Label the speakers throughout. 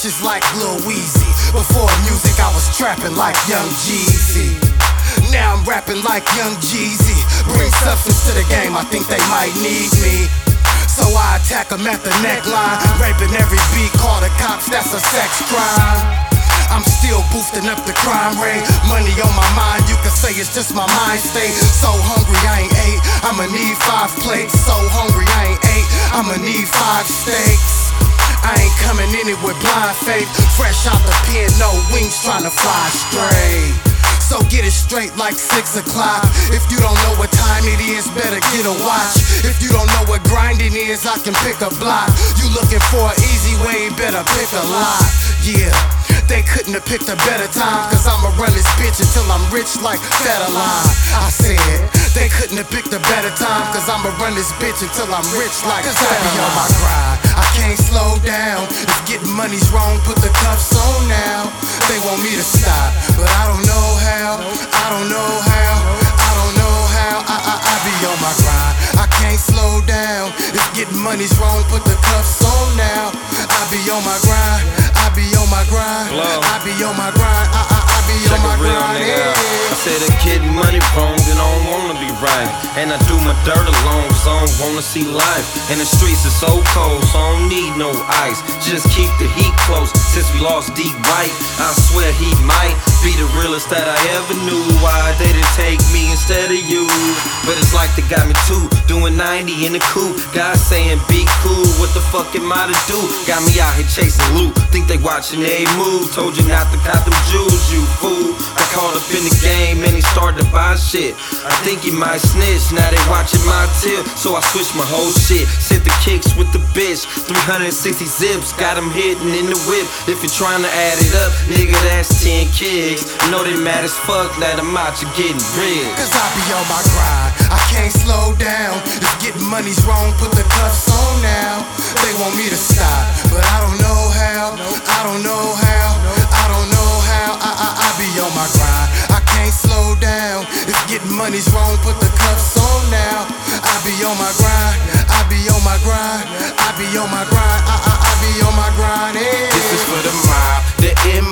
Speaker 1: bitches like Lil Weezy. Before music I was trapping like Young Jeezy. Now I'm rapping like Young Jeezy. Bring substance to the game, I think they might need me. So I attack them at the neckline, raping every beat, call the cops, that's a sex crime. I'm still boosting up the crime rate. Money on my mind, you can say it's just my mind state. So hungry I ain't ate, I'ma need 5 plates. So hungry I ain't ate, I'ma need 5 steaks. I ain't coming in it with blind faith. Fresh out the pen, no wings, tryna fly straight. So get it straight like 6 o'clock. If you don't know what time it is, better get a watch. If you don't know what grinding is, I can pick a block. You looking for an easy way, better pick a lot. Yeah, they couldn't have picked a better time, cause I'ma run this bitch until I'm rich like Federline. I said, they couldn't have picked a better time, cause I'ma run this bitch until I'm rich like Federline. I be on my grind, I can't slow down. If getting money's wrong, put the cuffs on now. They want me to stop, but I don't know how. I don't know how. I don't know how. I be on my grind, I can't slow down. If getting money's wrong, put the cuffs on now. I be on my grind, I be on my grind. I be on my grind, I be on my grind.
Speaker 2: I said that getting money wrong, then I don't wanna be right. And I do my dirt alone, cause I don't wanna see life. And the streets are so cold, so I don't need no ice. Just keep the heat close, since we lost Deep White. I swear he might be the realest that I ever knew. Why they didn't take me instead of you? But it's like they got me too, doing 90 in the coupe. God saying be cool, what the fuck am I to do? Got me out here chasing loot, think they watching every move. Told you not to cop them jewels, you fool. I caught up in the game and he started to buy shit. I think he might snitch, now they watching my tip. So I switched my whole shit, sent the kicks with the bitch. 360 zips, got him hitting in the whip. If you're trying to add it up, nigga, that's 10 kicks. Know they mad as fuck, let them out, you getting rich.
Speaker 1: Cause I be on my grind, I can't slow down. If getting money's wrong, put the cuffs on now. They want me to stop, but I don't know how. I don't know how. I don't know how. I be on my grind, I can't slow down. If getting money's wrong, put the cuffs on now. I be on my grind, I be on my grind. I be on my grind, I be on my grind. Yeah.
Speaker 3: This is for the mob, the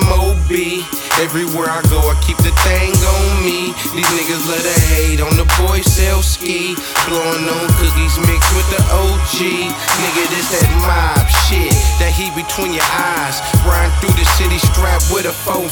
Speaker 3: MOB. Everywhere I go, I keep the thing on me. These niggas love to hate on the boy sell ski. Blowing on cookies mixed with the OG. Nigga, this that mob shit, that heat between your eyes. Riding through the city strapped with a 4-5.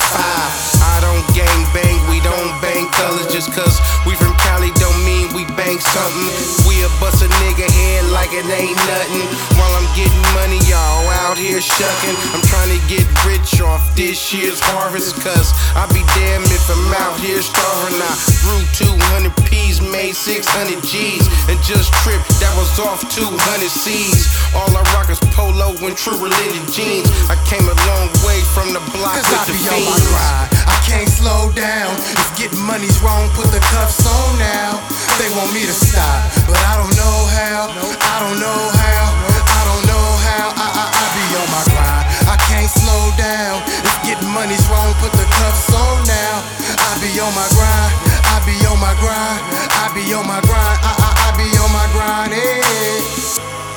Speaker 3: I don't gang bang, we don't bang colors. Just cause we from Cali don't mean we bang something. We'll bust a nigga head like it ain't nothing. While I'm getting money, y'all out here shucking. I'm trying to get rich off this year's harvest, cause I be damn if I'm out here starving. I grew 200 P's, made 600 G's, and just tripped, that was off 200 C's. All I rock is polo and True Religion jeans. I came a long way from the block
Speaker 1: cause
Speaker 3: with the
Speaker 1: I be on my
Speaker 3: fiends.
Speaker 1: grind, I can't slow down. If getting money's wrong, put the cuffs on now. They want me to stop, but I don't know how. I don't know how. I don't know how. I be on my grind, I can't slow down. If getting money's wrong, put the cuffs on now. I be on my grind, I be on my grind. I be on my grind, I be on my grind, yeah.